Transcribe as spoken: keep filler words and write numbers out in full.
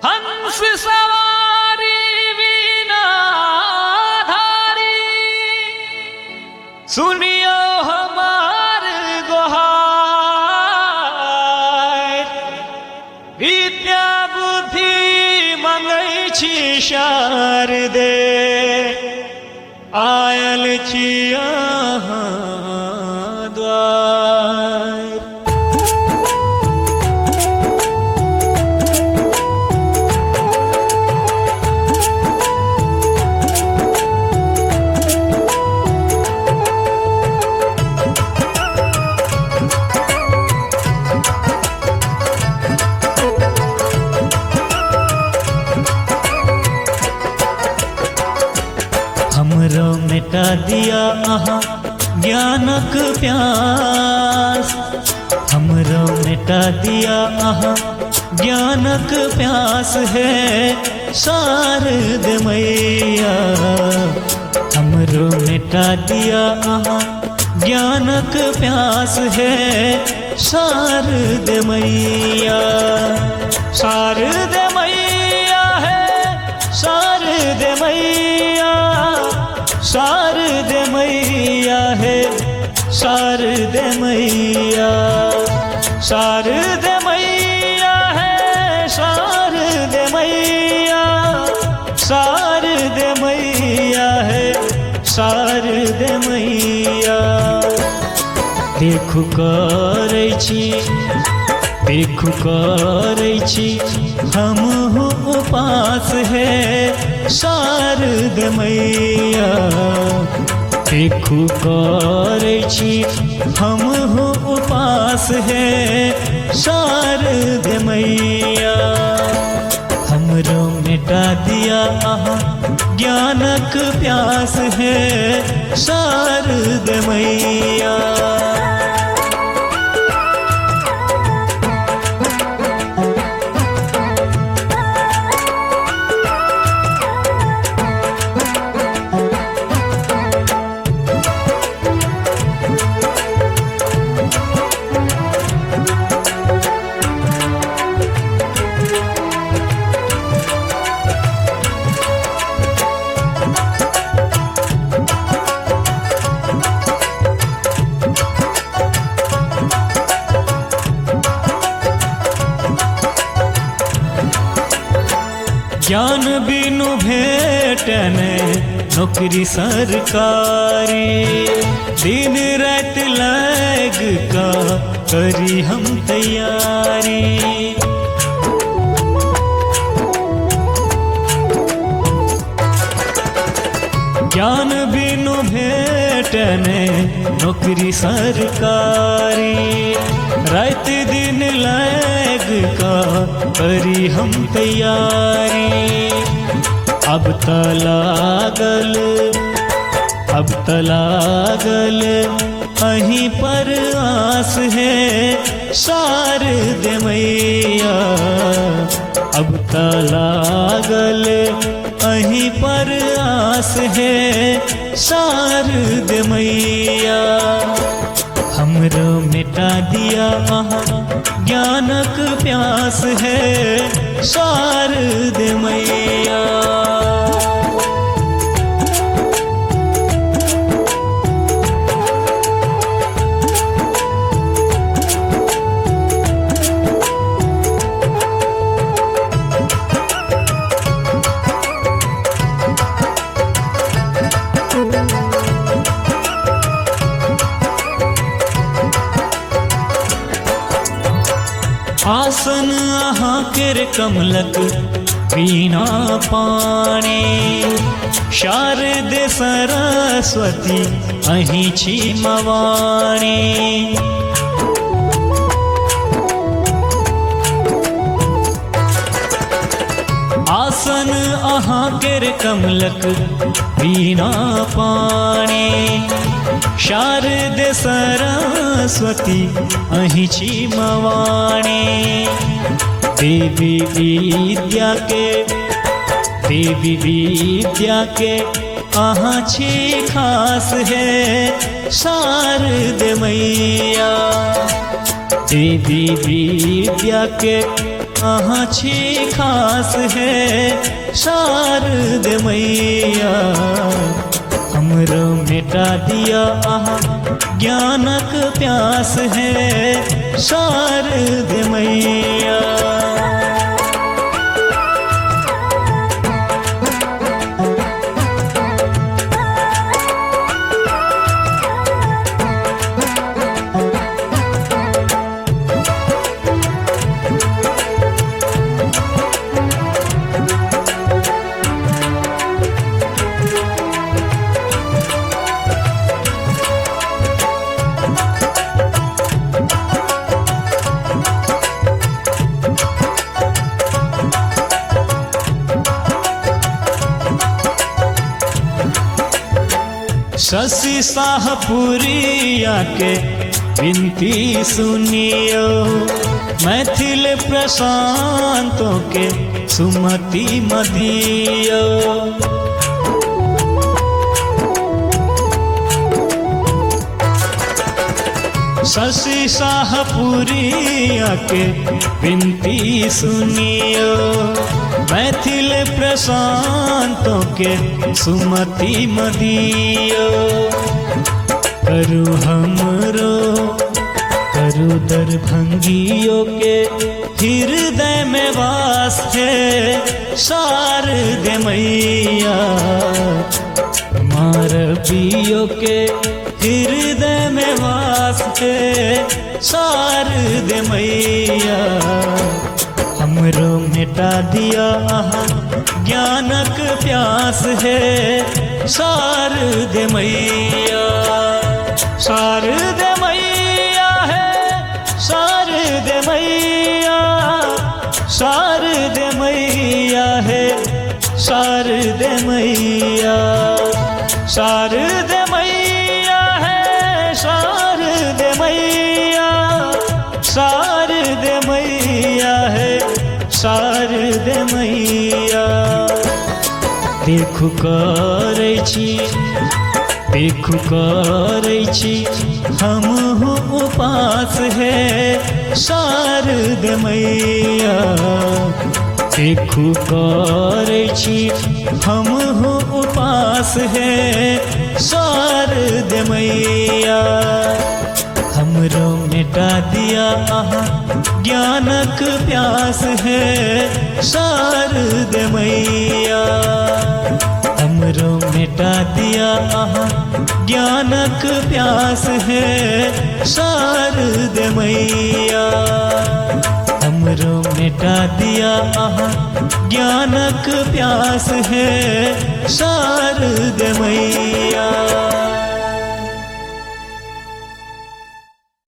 हंस सवारी वीणा धारी, सुनियो हमार गोहार। विद्या बुद्धि मंगै छी शारदे, आयल छी अहाँ द्वार। हमरो मिटा दिया अहाँ ज्ञानक प्यास, हमरो मिटा दिया अहाँ ज्ञानक प्यास है शारद मैया। हमरो मिटा दिया अहाँ ज्ञानक प्यास है शारद मैया। शारद मैया है शारद मैया, शारद मैया है शारद मैया। शारद मैया है शारद मैया, शारद मैया है शारद मैया। देखु करै छी देखु करै छी हमहु उपास है शारद मैया। देखु करै छी हमहु उपास है शारद मैया। हमरो मिटा दिया अहाँ ज्ञानक प्यास है शारद मैया। ज्ञान बिनु भेटन नौकरी सरकारी, दिन रात लग का करी हम तैयारी। ज्ञान बिनु भेटन नौकरी सरकारी, रात दिन लग का करी हम तैयारी। अब त लागल अब त लागल अहीं पर आस है शारद मैया। अब त लागल अहीं पर आस है शारद मैया। हमरो मिटा दिया अहाँ ज्ञानक प्यास है शारद मैया। आसन अहाँ केर कमलक वीणा पाणी, शारद सरस्वती अहीं छी मवाणी। आसन अहाँ केर कमलक वीणा पाणी, शारद सरस्वती अहीं छी मवाणी। देवी विद्या के देवी विद्या के अहाँ छी खास है शारद मैया। देवी विद्या के अहाँ छी खास है शारद मैया। हमरो मिटा दिया अहाँ ज्ञानक प्यास है शारद मैया। शशि शाहपुरिया के विनती सुनियो, मैथिल प्रशांतों के सुमति मदियो। शशि शाहपुरिया के विनती सुनियो, मैथिल प्रशांतों के सुमति मदियो। करु हमरो करु दरभंगियों के हृदय में वास है शारद मैया। मारवियों के हृदय में वास है शारद मैया। हमरो मिटा दिया अहाँ ज्ञानक प्यास है शारद मैया। शारद मैया है शारद मैया, शारद मैया है शारद मैया। शारद मैया है शारद मैया, शारद मैया है शारद मैया। देखु करै छी देखु करै छी हमहु उपास है शारद मैया। देखु करै छी हमहु उपास है शारद मैया। हमरो मिटा दिया अहाँ ज्ञानक प्यास है शारद मैया। हमरो मिटा दिया अहाँ ज्ञानक प्यास है शारद मैया। हमरो मिटा दिया अहाँ ज्ञानक प्यास है शारद मैया।